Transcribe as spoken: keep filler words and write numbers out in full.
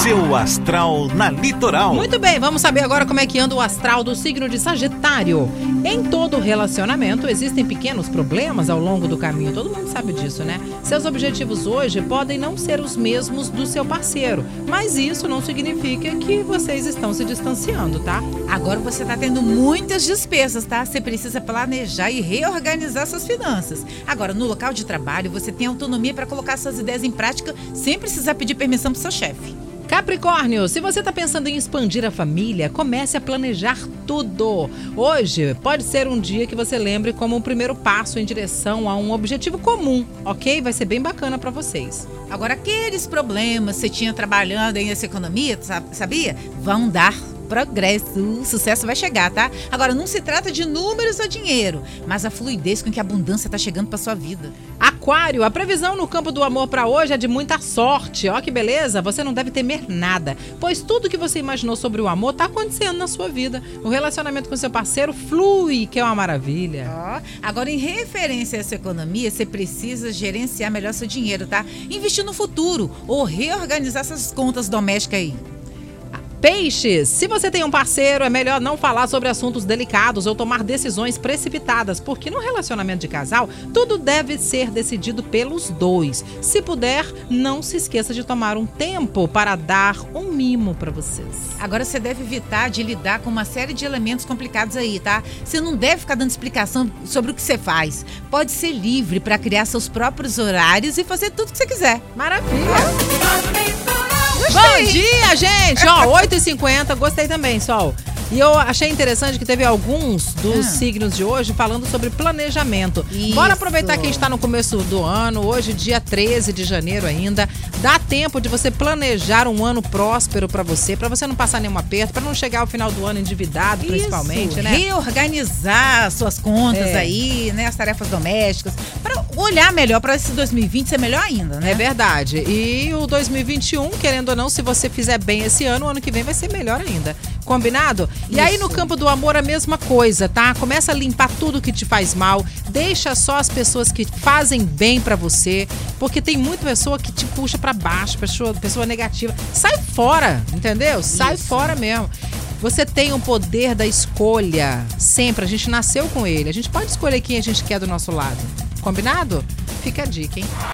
seu astral na Litoral. Muito bem, vamos saber agora como é que anda o astral do signo de Sagitário. Em todo relacionamento existem pequenos problemas ao longo do caminho, todo mundo sabe disso, né? Seus objetivos hoje podem não ser os mesmos do seu parceiro, mas isso não significa que vocês estão se distanciando, tá? Agora você tá tendo muitas despesas, tá? Você precisa planejar e reorganizar suas finanças. Agora, no local de trabalho, você tem autonomia para colocar suas ideias em prática sem precisar pedir permissão pro seu chefe. Capricórnio, se você está pensando em expandir a família, comece a planejar tudo. Hoje pode ser um dia que você lembre como um primeiro passo em direção a um objetivo comum, ok? Vai ser bem bacana para vocês. Agora, aqueles problemas que você tinha trabalhando aí nessa economia, sabia? Vão dar progresso, o sucesso vai chegar, tá? Agora, não se trata de números ou dinheiro, mas a fluidez com que a abundância tá chegando pra sua vida. Aquário, a previsão no campo do amor pra hoje é de muita sorte. Ó que beleza, você não deve temer nada, pois tudo que você imaginou sobre o amor tá acontecendo na sua vida. O relacionamento com seu parceiro flui, que é uma maravilha. Ó, agora, em referência a essa economia, você precisa gerenciar melhor seu dinheiro, tá? Investir no futuro ou reorganizar essas contas domésticas aí. Peixes, se você tem um parceiro, é melhor não falar sobre assuntos delicados ou tomar decisões precipitadas, porque no relacionamento de casal, tudo deve ser decidido pelos dois. Se puder, não se esqueça de tomar um tempo para dar um mimo para vocês. Agora você deve evitar de lidar com uma série de elementos complicados aí, tá? Você não deve ficar dando explicação sobre o que você faz. Pode ser livre para criar seus próprios horários e fazer tudo o que você quiser. Maravilha! Bom dia, gente! Ó, oito e cinquenta, gostei também, Sol. E eu achei interessante que teve alguns dos ah. signos de hoje falando sobre planejamento. Isso. Bora aproveitar que a gente tá no começo do ano, hoje dia treze de janeiro ainda. Dá tempo de você planejar um ano próspero pra você, pra você não passar nenhum aperto, pra não chegar ao final do ano endividado, Isso. principalmente, né? Reorganizar suas contas é. aí, né? As tarefas domésticas, pra olhar melhor pra esse dois mil e vinte ser melhor ainda, né? É verdade. E o dois mil e vinte e um, querendo ou não, se você fizer bem esse ano, o ano que vem vai ser melhor ainda. Combinado? E Isso. aí no campo do amor a mesma coisa, tá? Começa a limpar tudo que te faz mal, deixa só as pessoas que fazem bem pra você, porque tem muita pessoa que te puxa pra baixo, pessoa, pessoa negativa. Sai fora, entendeu? Sai Isso. fora mesmo. Você tem o poder da escolha, sempre, a gente nasceu com ele, a gente pode escolher quem a gente quer do nosso lado. Combinado? Fica a dica, hein?